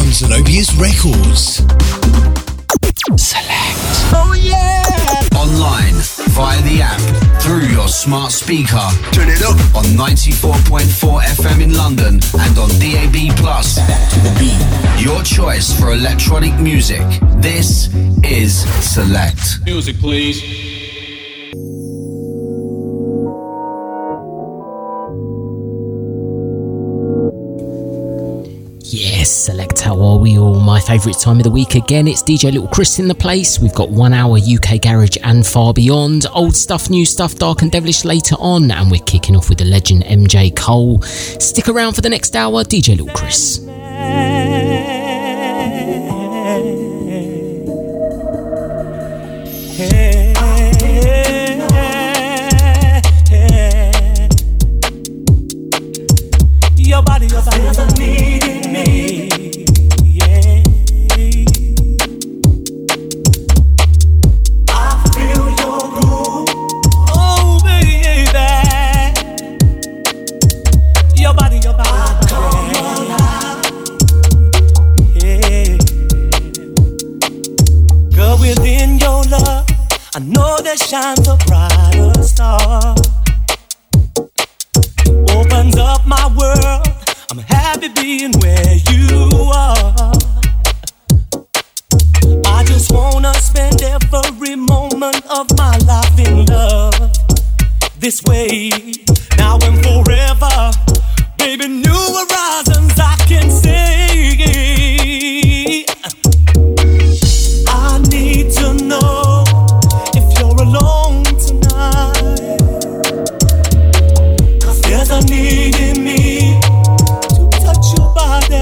on Xenobius Records. Select. Oh yeah! Online, via the app, through your smart speaker. Turn it up on 94.4 FM in London and on DAB+. To the beat. Your choice for electronic music. This is Select. Music, please. Yes, Select, how are we all? My favourite time of the week again. It's DJ Little Chris in the place. We've got 1 hour UK Garage and far beyond. Old stuff, new stuff, dark and devilish later on. And we're kicking off with the legend MJ Cole. Stick around for the next hour. DJ Little Chris. Your body doesn't need me. Yeah. I feel your groove. Oh, baby. Your body. I come alive. Yeah. Girl, within your love, I know there shines a brighter star. Opens up my world. I'm happy being where you are. I just wanna spend every moment of my life in love. This way, now and forever. Baby, new horizons I can see. I need to know if you're alone tonight. 'Cause there's a need in me to touch your body.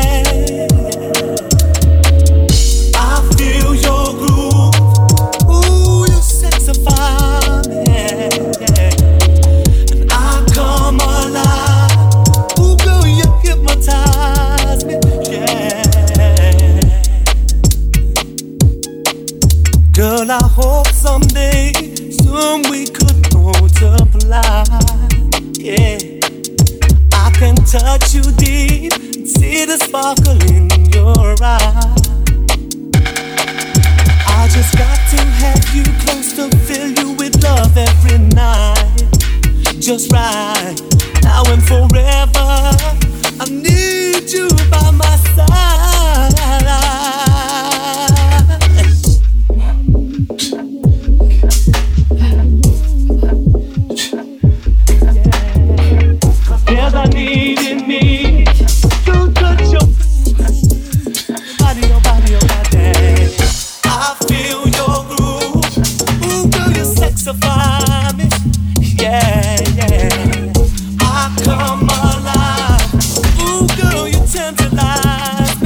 I feel your groove. Ooh, you sexify me. And I come alive. Ooh, girl, you hypnotize me. Yeah. Girl, I hope someday, soon we could multiply. Yeah, I can touch you deep and see the sparkle in your eye. I just got to have you close to fill you with love every night. Just right, now and forever. I need you by my side. There's a need in me to touch your body, your body, your body. I feel your groove. Ooh, girl, you sexify me. Yeah, yeah. I come alive. Ooh, girl, you tantalize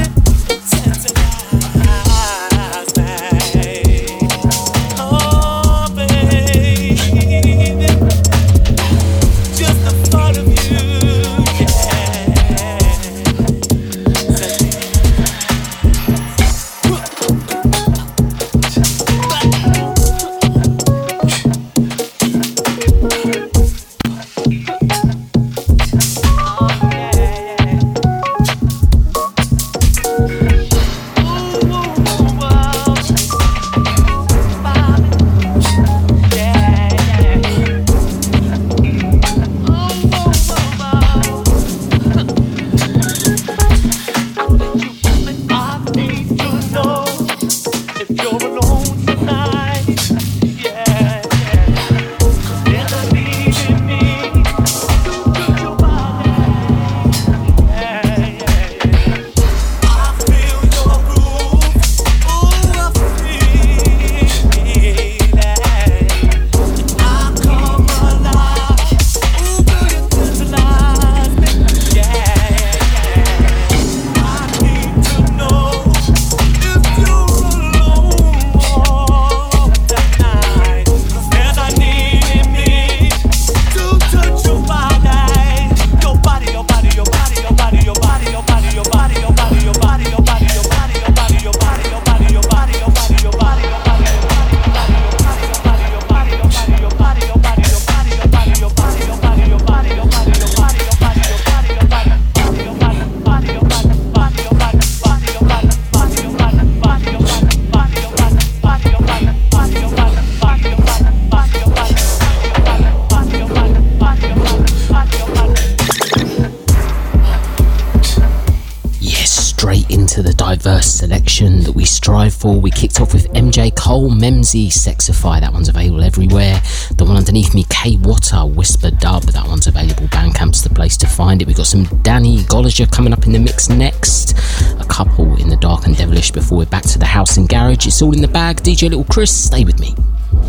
straight into the diverse selection that we strive for. We kicked off with MJ Cole, Memzy, Sexify, that one's available everywhere. The one underneath me, K Water, Whisper Dub, that one's available. Bandcamp's the place to find it. We've got some Danny Goliger coming up in the mix next. A couple in the Dark and Devilish before we're back to the house and garage. It's all in the bag. DJ Little Chris, stay with me.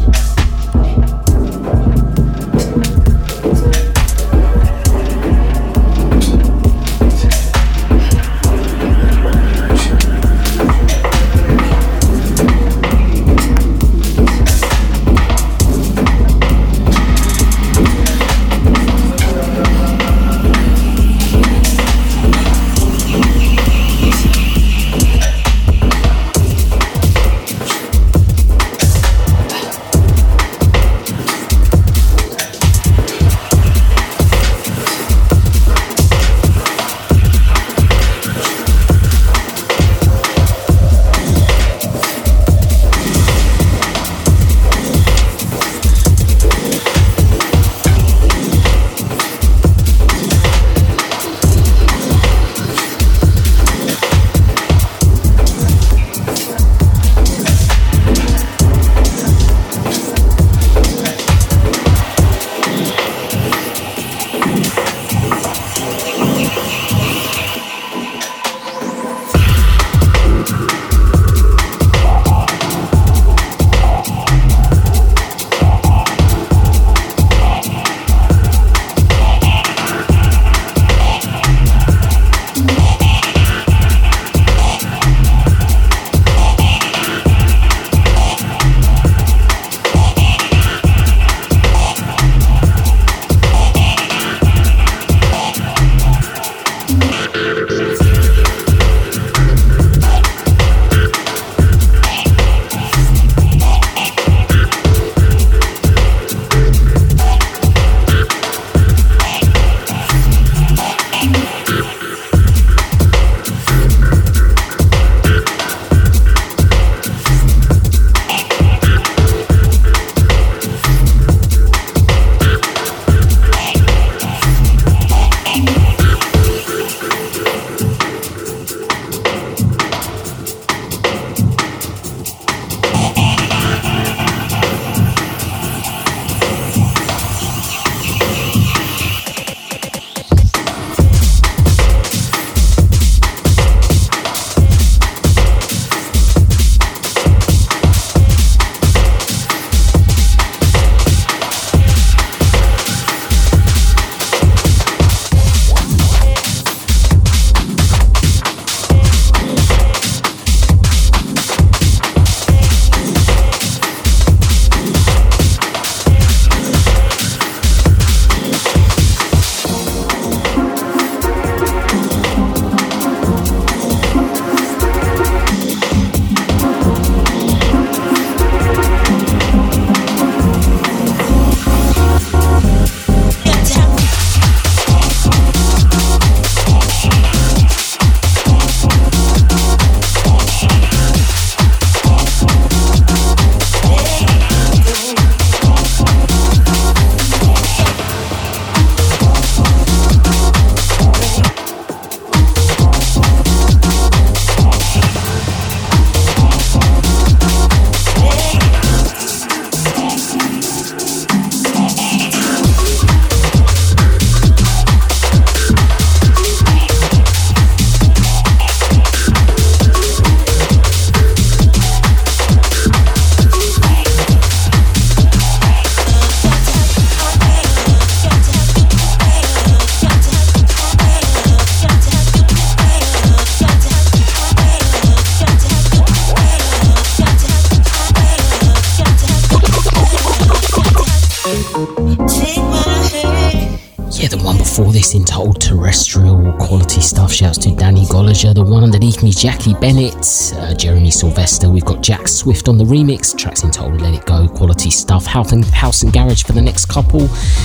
before this entitled Terrestrial, quality stuff. Shouts to Danny Goliger. The one underneath me, Jackie Bennett, Jeremy Sylvester. We've got Jack Swift on the remix. Tracks entitled Let It Go, quality stuff. House and Garage for the next couple.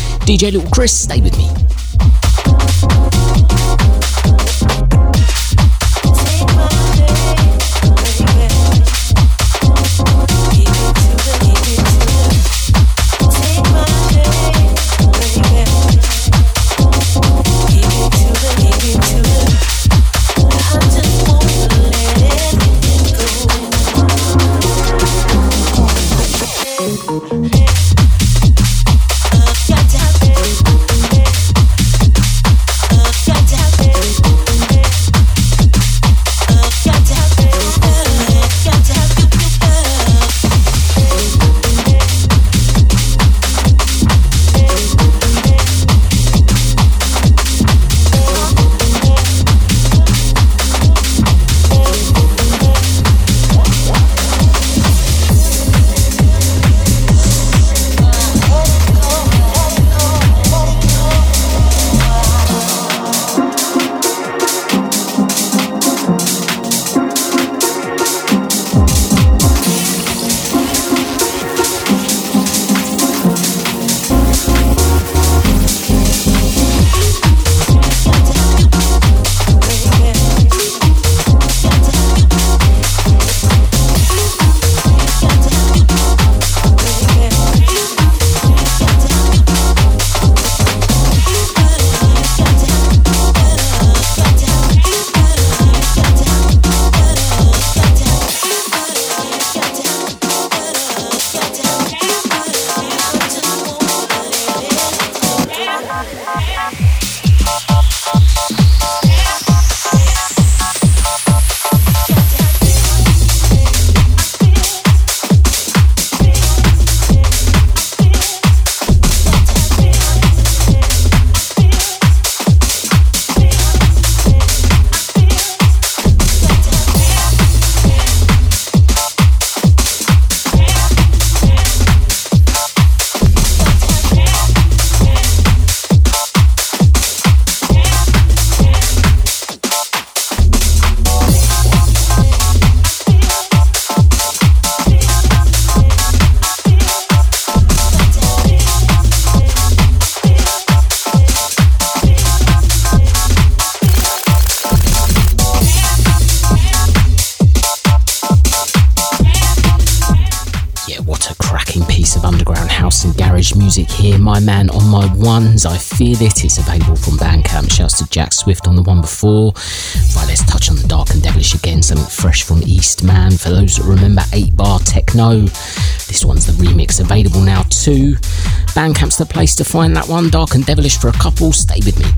DJ Little Chris, stay with me. Just music here. My Man on My Ones, I Feel It. It's available from Bandcamp. Shouts to Jack Swift on the one before. Right, let's touch on the Dark and Devilish again. Something fresh from Eastman. For those that remember 8-Bar Techno, this one's the remix, available now too. Bandcamp's the place to find that one. Dark and Devilish for a couple. Stay with me.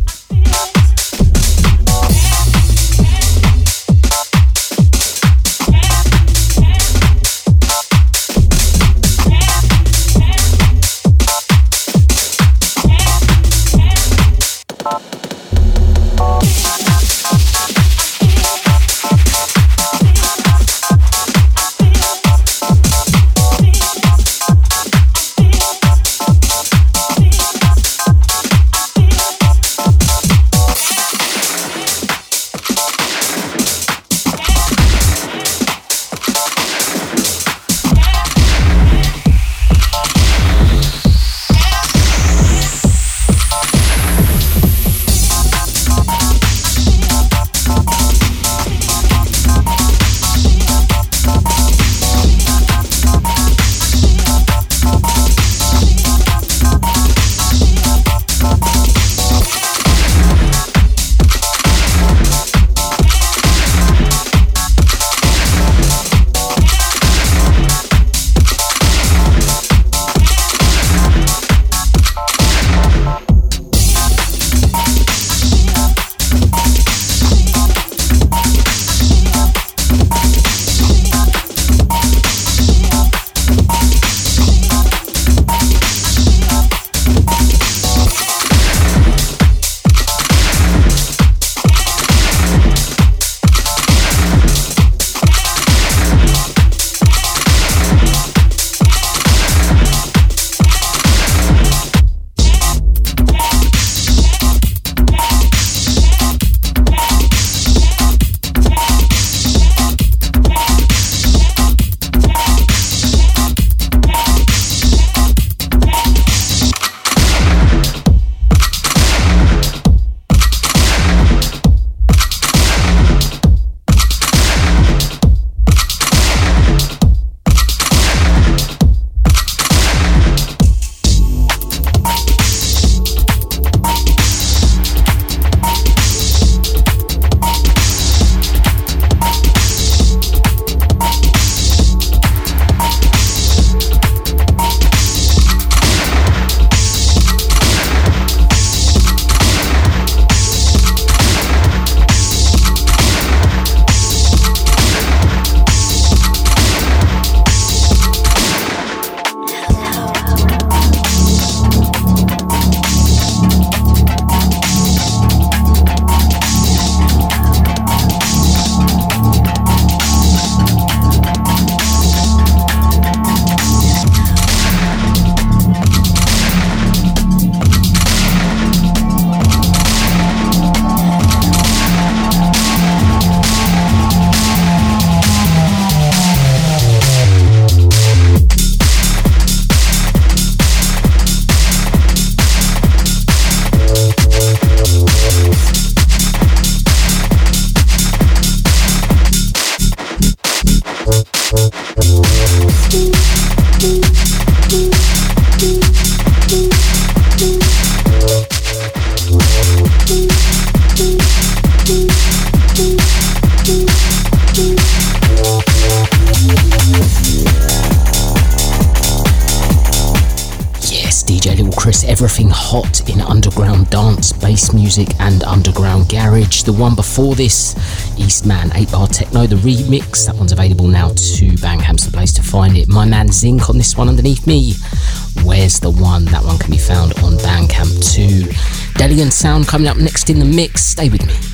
Everything hot in underground dance, bass music and underground garage. The one before this, Eastman 8-Bar Techno, the remix. That one's available now too. Bandcamp's the place to find it. My Man Zinc on this one underneath me. Where's the One? That one can be found on Bandcamp too. Delian Sound coming up next in the mix. Stay with me.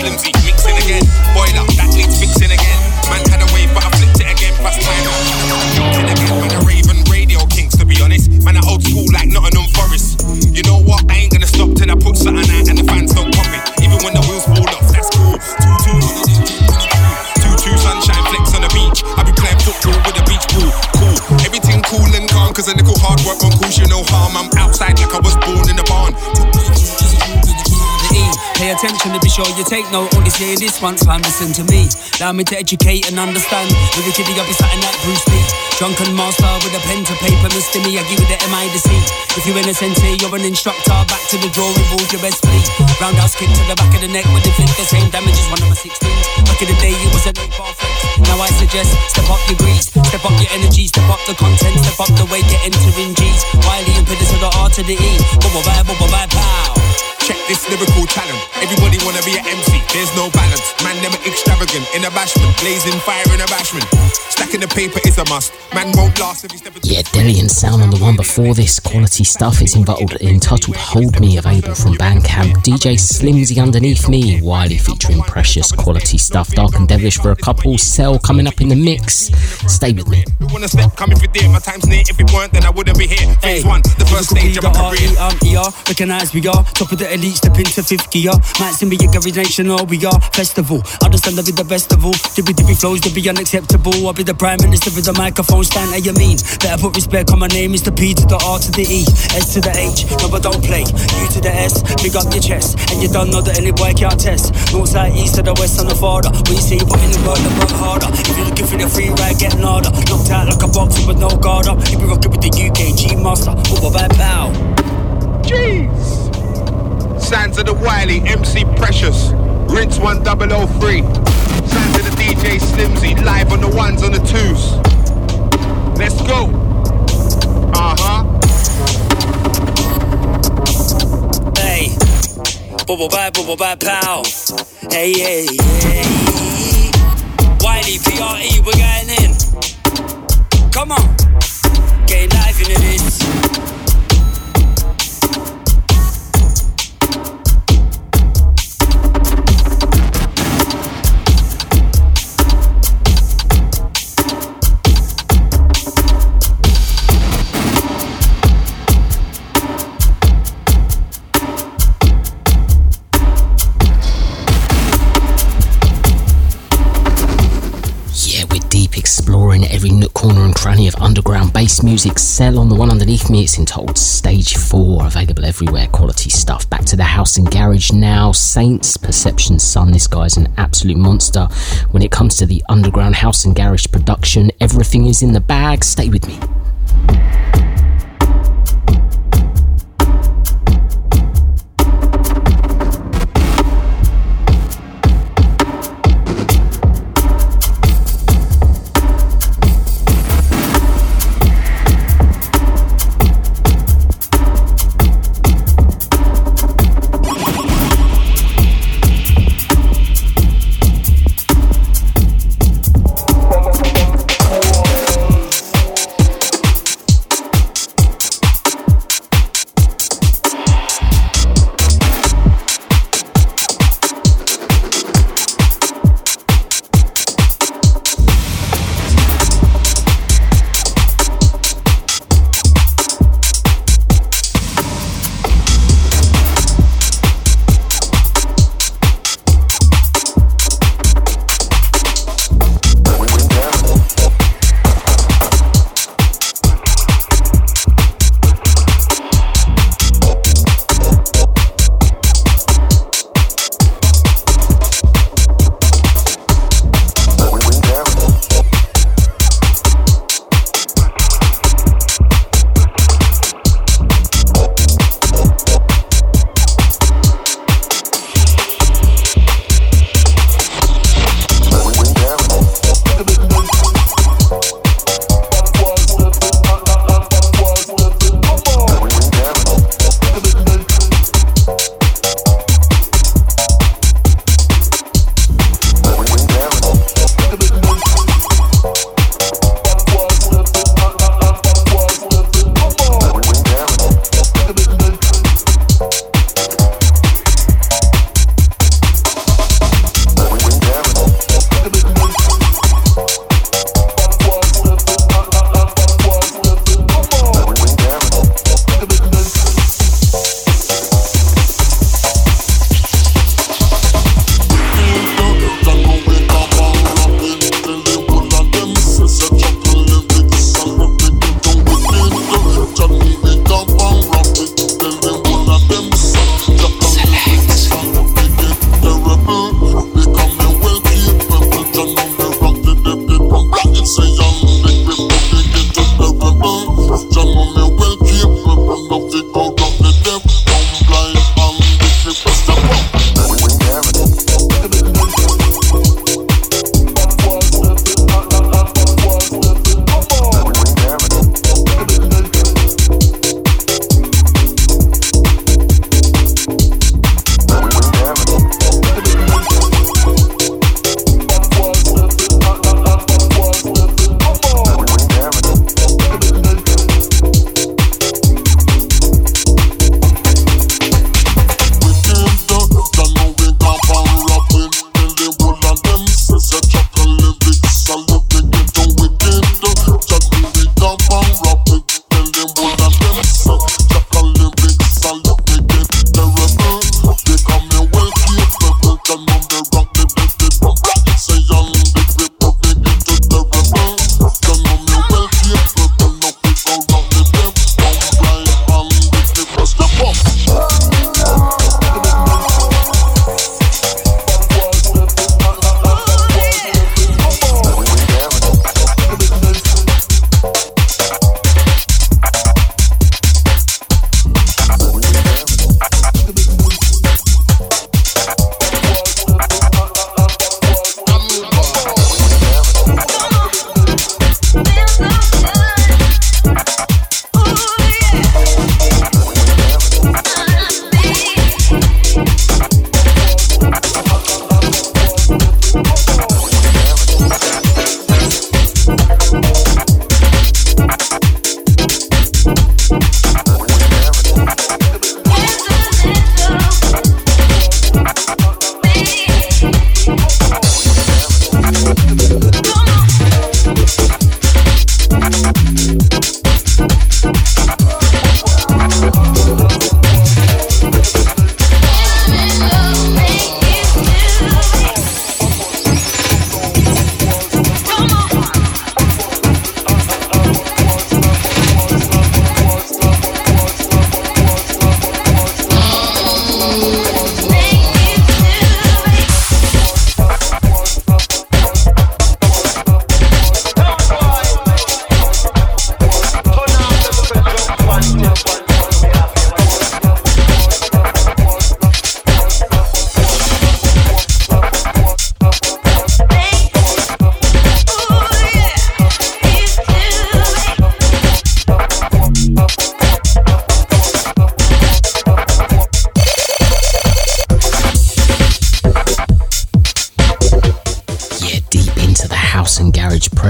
Slimzy, mixing again. Boiler, that needs fixing again. Man had a wave, but I flipped it again. Plus time out. Mixing again. Man a Raven Radio Kings, to be honest. Man a old school like Nottingham Forest. You know what? I ain't gonna stop till I put something out and the fans don't pop it. Even when the wheels fall off, that's cool. 2-2 sunshine flex on the beach. I be playing football with a beach ball. Cool. Everything cool and calm, cause a little hard work won't cause you no harm. I'm outside like I was born in a barn. Pay attention to be sure you take note. Only saying this once, fam, listen to me. Allow me to educate and understand. Lyrically, I'll be something like Bruce Lee. Drunken master with a pen to paper, Mr. Me, I give you the M.I. to C. If you're in a sensei, you're an instructor. Back to the drawing board, your best plea. Roundhouse kick to the back of the neck with the flick. The same damage as 1 over 16. Back in the day, it was an 8-bar flex. Now I suggest, step up your grease, step up your energy, step up the content, step up the way you're entering G's. Wiley and put it to the R to the E. Bubble bye, pow. Check this lyrical talent. Everybody wanna be an MC, there's no balance. Man, never extravagant in a bashment. Blazing fire in a bashment. Stacking the paper is a must. Man won't last if he's never... Yeah, Delian sound on the one before this. Quality stuff. It's entitled Hold Me, available from Bandcamp. DJ Slimzy underneath me. Wiley featuring Precious. Quality stuff. Dark and Devilish for a couple. Cell coming up in the mix. Stay with me. We wanna step, come if you did. My time's near. If it weren't, then I wouldn't be here. Phase 1, the first stage of my career. Recognize we are top of the elite, step into 50, might see me a Garage Nation, or we are festival. Understand I'll be the best of all. Dibby flows, to be unacceptable. I'll be the Prime Minister with the microphone stand. How you mean? Better put respect on my name. It's the P to the R to the E, S to the H. No, but don't play. U to the S, big up your chest. And you don't know that any boy can't test. North side, east to the west, on the father. When you say you put in the work, then work harder. If you're looking for the free ride, get harder. Knocked out like a boxer with no guard up. You be rocking with the UK G Master. Bubble bye pow. Jeez. Sounds of the Wiley, MC Precious, Rinse 1003. Sounds of the DJ Slimzy, live on the 1s, on the 2s. Let's go. Hey, bubble bye, pow. Hey. Wiley, PRE, we're going in. Come on, getting live into this. Exploring every nook, corner and cranny of underground bass music. Cell on the one underneath me, it's entitled Stage 4, available everywhere. Quality stuff. Back to the house and garage now. Saints, Perception Sun. This guy's an absolute monster when it comes to the underground house and garage production. Everything is in the bag. Stay with me.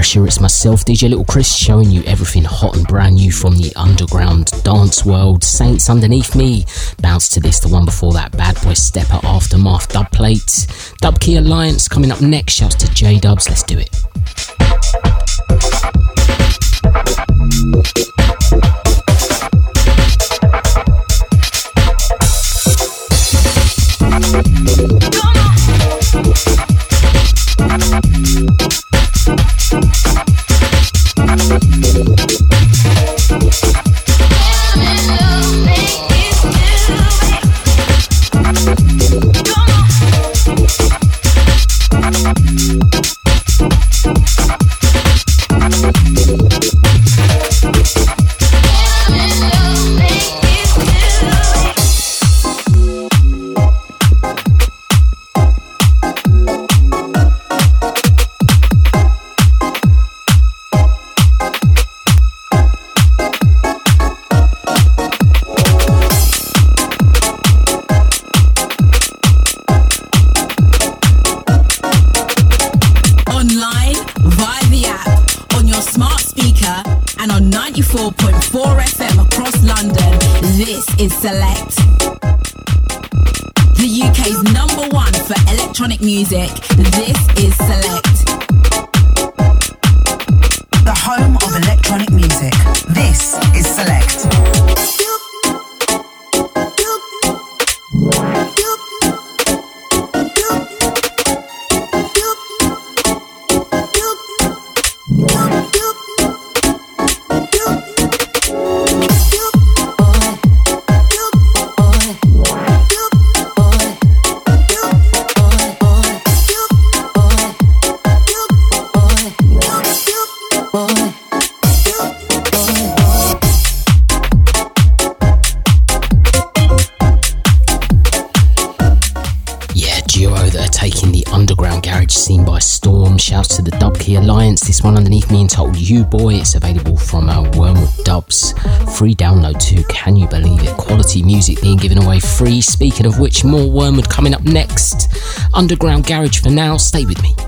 pressure. It's myself, DJ Little Chris, showing you everything hot and brand new from the underground dance world. Saints underneath me. Bounce to this, the one before that, Bad Boy Stepper Aftermath dub plate. Dub Key Alliance coming up next. Shouts to J Dubs. Let's do it. Music. This is Select. The home of electronic music. This is Select. Shouts to the Dub Key Alliance. This one underneath me entitled You Boy. It's available from Wormwood Dubs. Free download too. Can you believe it? Quality music being given away free. Speaking of which, more Wormwood coming up next. Underground Garage for now. Stay with me.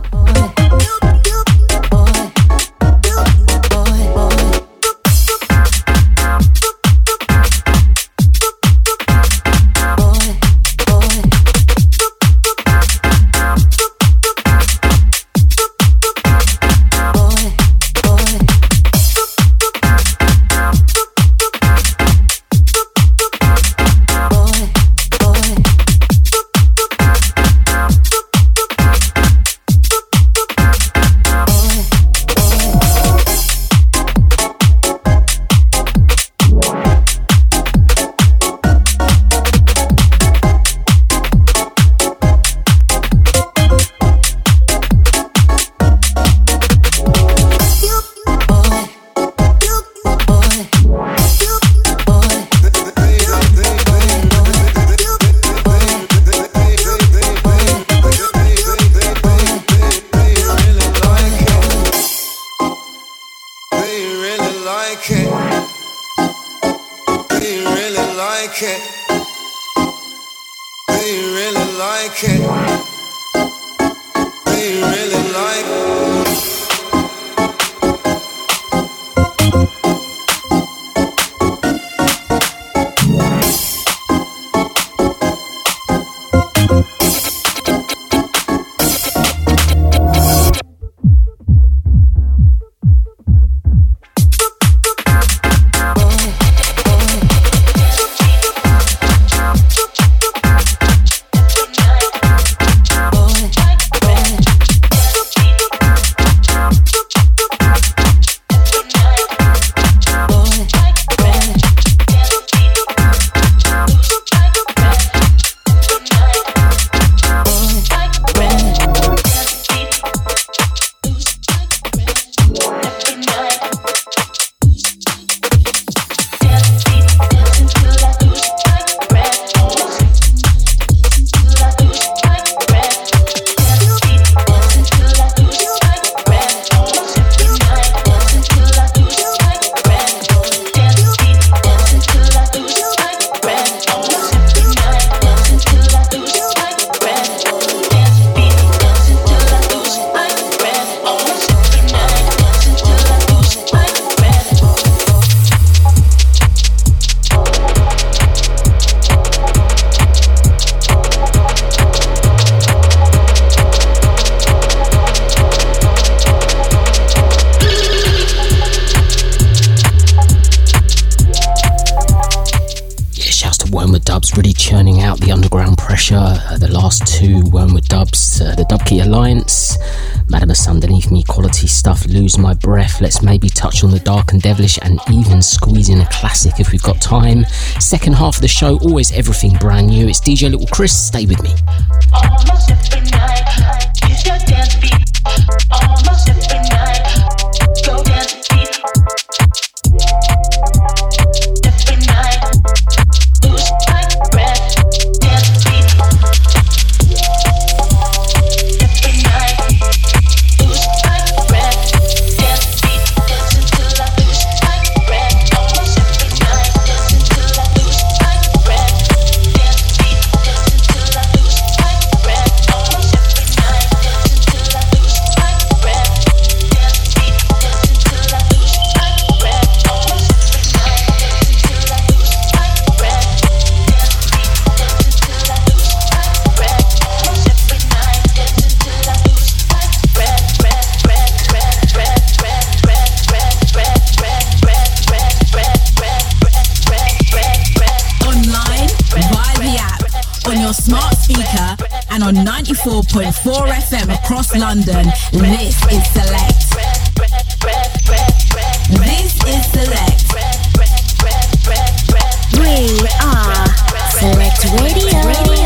last two Wormwood dubs, the Dub Key Alliance, Madamus Underneath Me, Quality Stuff, Lose My Breath. Let's maybe touch on the Dark and Devilish and even squeeze in a classic if we've got time. Second half of the show, always everything brand new. It's DJ Little Chris, stay with me. Almost every night, use your dance beat. Almost every night, go dance beat. Every night, lose my breath, dance beat. Every night, lose my breath, dance beat. Dance until I lose my breath. Almost every night, dance until I lose my breath, dance beat. Dance until I lose my breath. Almost every night, dance until I lose my breath, dance beat. Dance until I lose my breath. Almost every night, dance until I lose my breath, dance beat. Dance until I lose my breath. Almost every night, dance until I lose my breath, breath, breath, breath, breath, breath, breath, breath, breath, breath, breath, breath, breath, breath, breath, breath, breath. Online, via the app, on your smart speaker, and on 94.4 FM across London. This is Select. This is Select. We are Select Radio.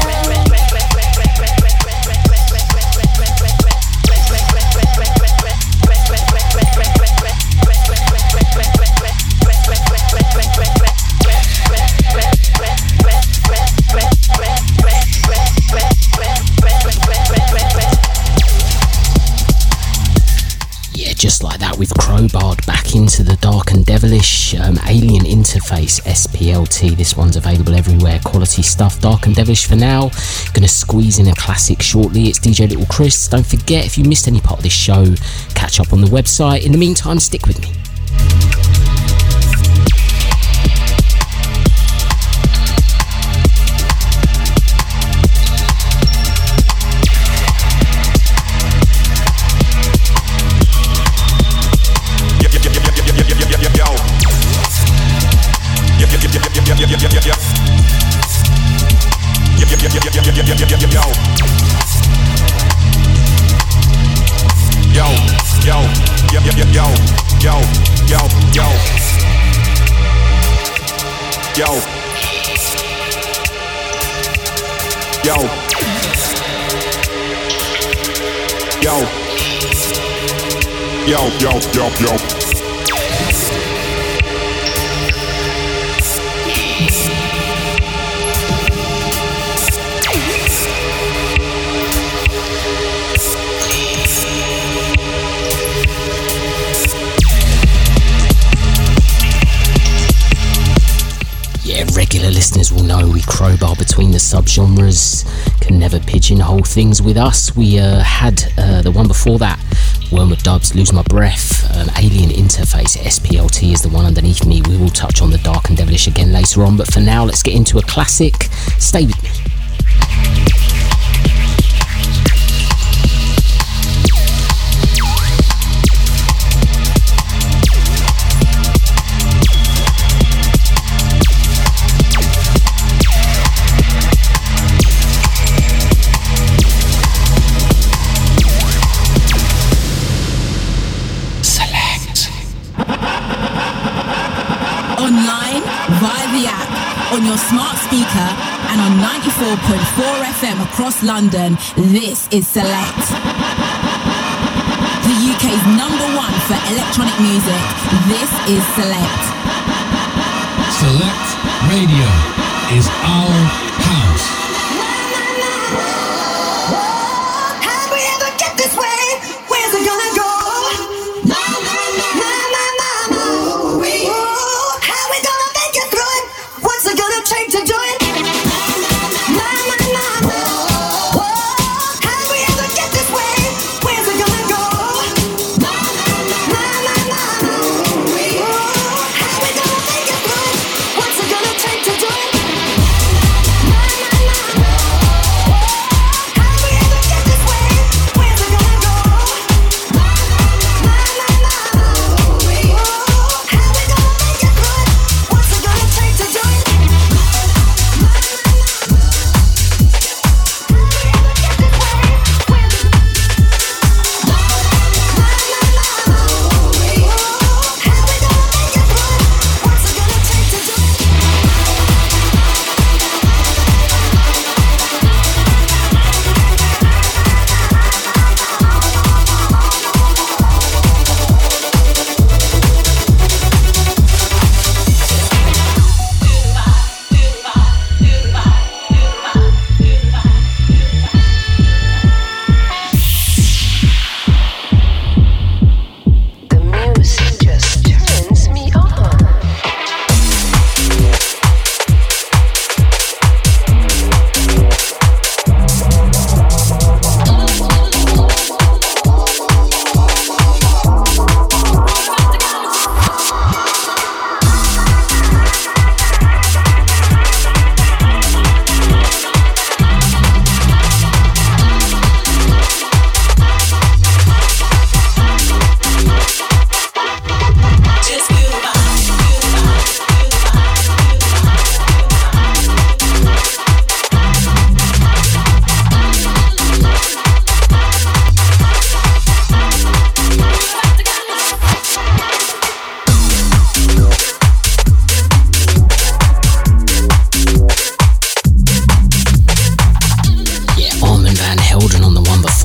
Just like that, we've crowbarred back into the Dark and Devilish, Alien Interface, SPLT. This one's available everywhere. Quality Stuff, Dark and Devilish for now. Gonna squeeze in a classic shortly. It's DJ Little Chris. Don't forget, if you missed any part of this show, catch up on the website. In the meantime, stick with me. Yo. Regular listeners will know we crowbar between the subgenres, can never pigeonhole things with us. We had the one before that, Wormwood Dubs, Lose My Breath, Alien Interface, SPLT is the one underneath me. We will touch on the Dark and Devilish again later on, but for now let's get into a classic. Stay with me. On your smart speaker and on 94.4 FM across London, this is Select. The UK's #1 for electronic music, this is Select. Select Radio is our house. How'd we ever get this way? Where's it gonna go? Take to do it. How we ever get this way? Where's it gonna go? How we gonna make it through it? What's it gonna take to do it?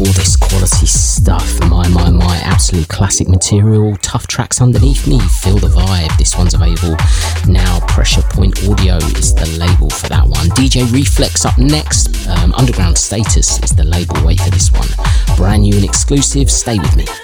all this quality stuff. My absolute classic material. Tough tracks underneath me. Feel the vibe. This one's available now. Pressure Point Audio is the label for that one. DJ Reflex up next. Underground Status is the label. Wait for this one. Brand new and exclusive. Stay with me.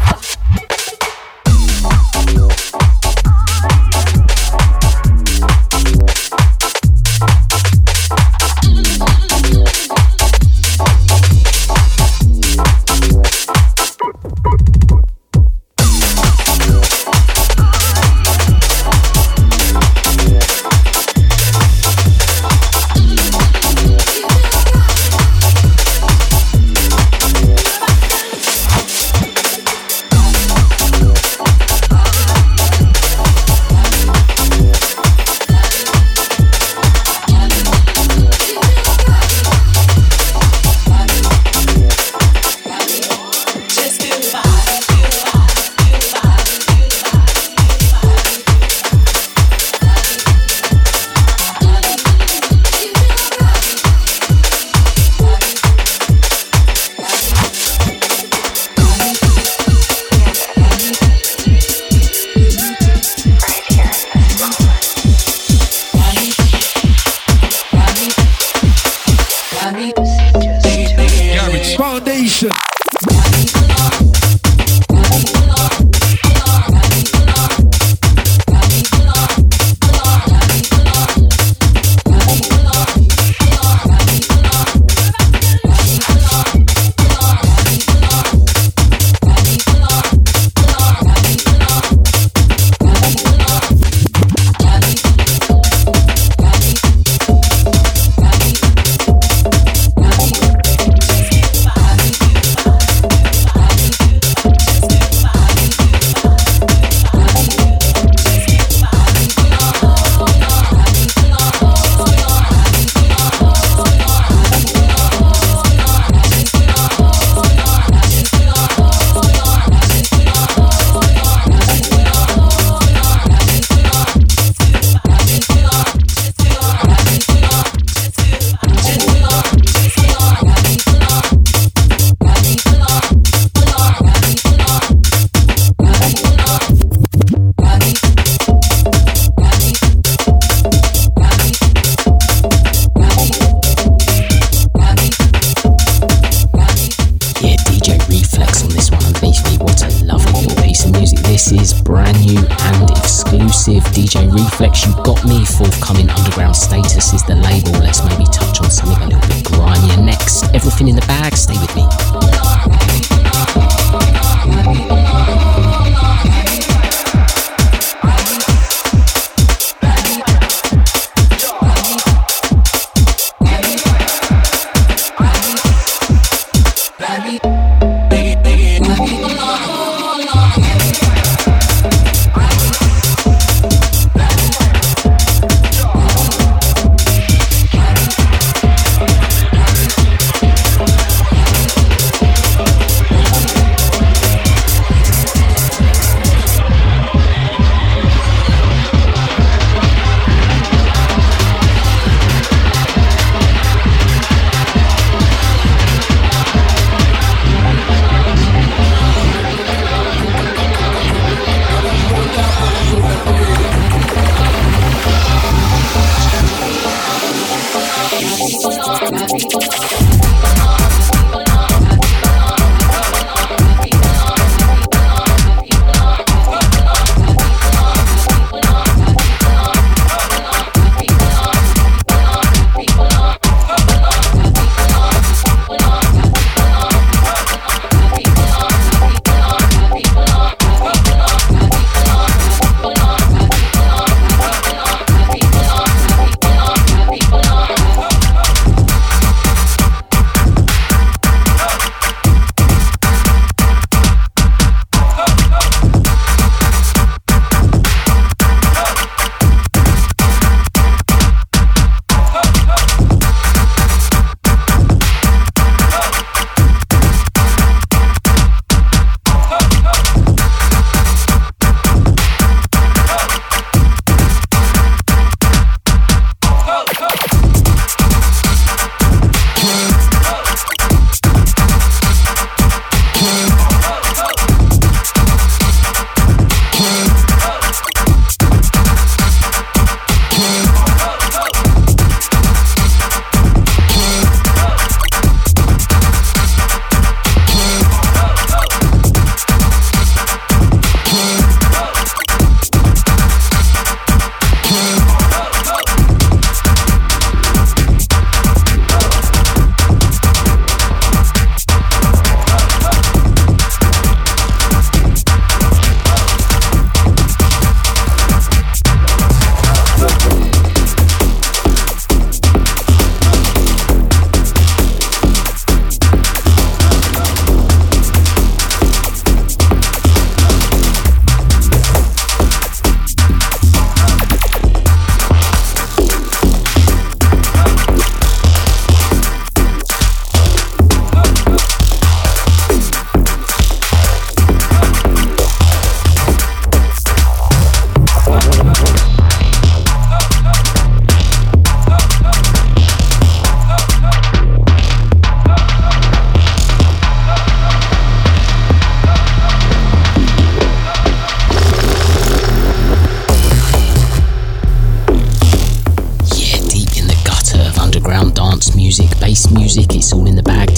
DJ Reflex, You Got Me. Forthcoming Underground Status is the label. Let's maybe touch on something a little bit grimier next. Everything in the bag, stay with me.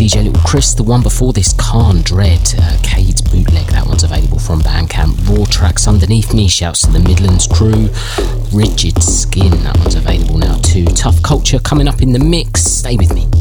DJ Little Chris. The one before this, Khan Dread, Cade's Bootleg. That one's available from Bandcamp. Raw Tracks Underneath Me. Shouts to the Midlands crew. Rigid Skin. That one's available now too. Tough Culture coming up in the mix. Stay with me.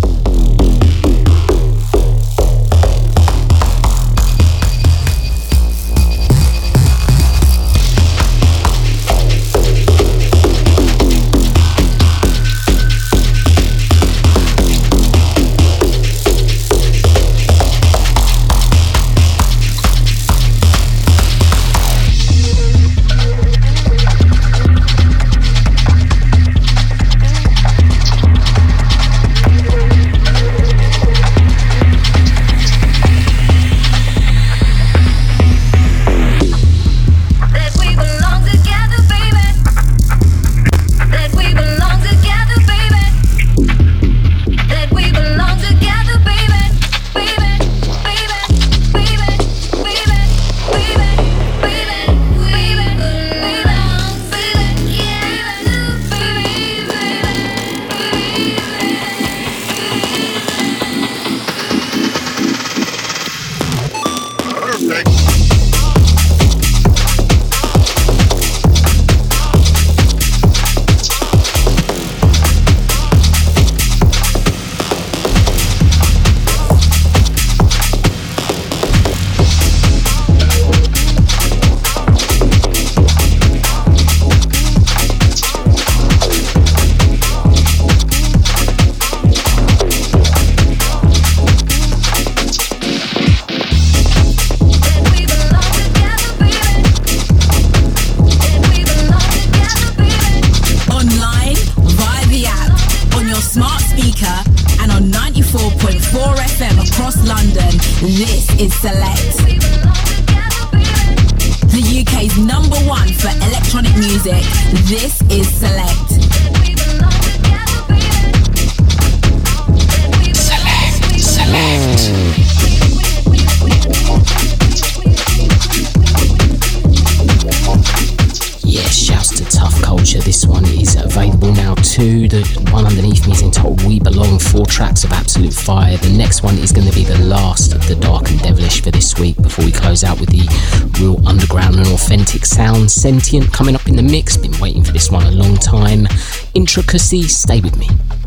Fire. The next one is going to be the last of the Dark and Devilish for this week before we close out with the real underground and authentic sound. Sentient coming up in the mix. Been waiting for this one a long time. Intricacy, stay with me.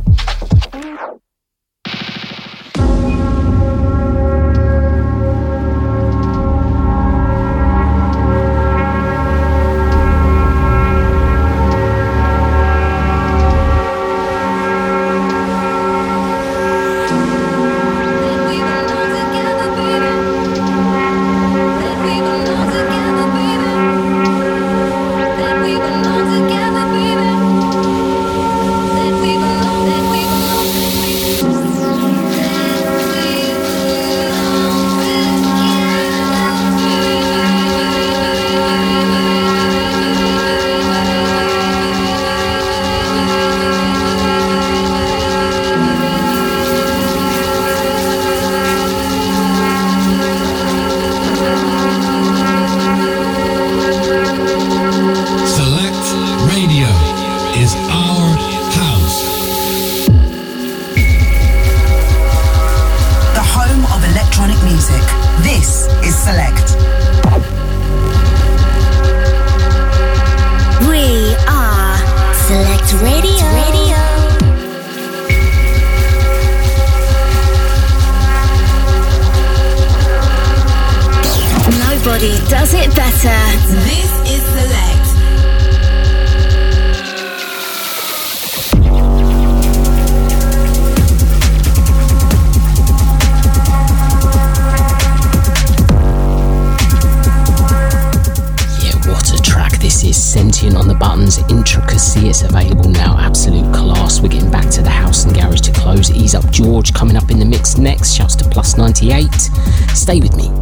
Intricacy, it's available now, absolute class. We're getting back to the house and garage to close. Ease Up George coming up in the mix next. Shouts to Plus 98. Stay with me.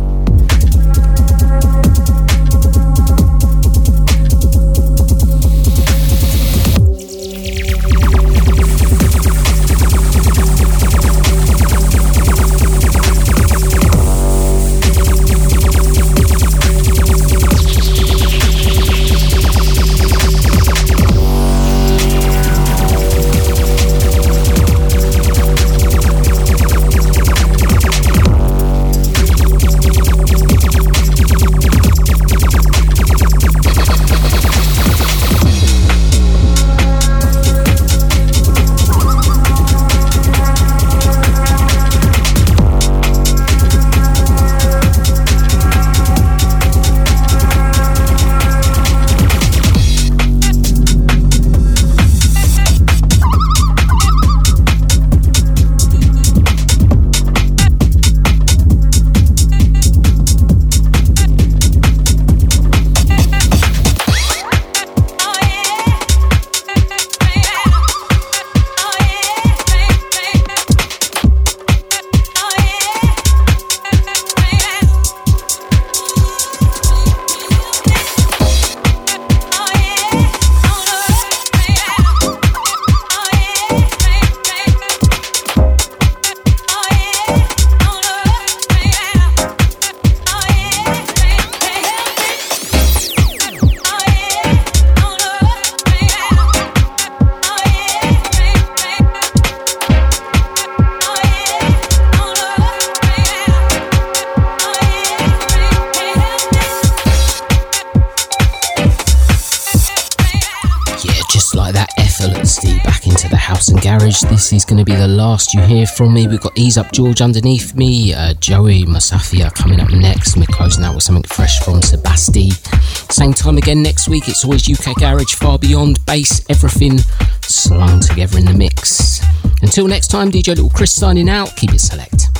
Garage. This is going to be the last you hear from me. We've got Ease Up George underneath me, Joey Musafia coming up next, and we're closing out with something fresh from Sebasti. Same time again next week. It's always UK Garage, Far Beyond, bass, everything slung together in the mix. Until next time, DJ Little Chris signing out. Keep it select.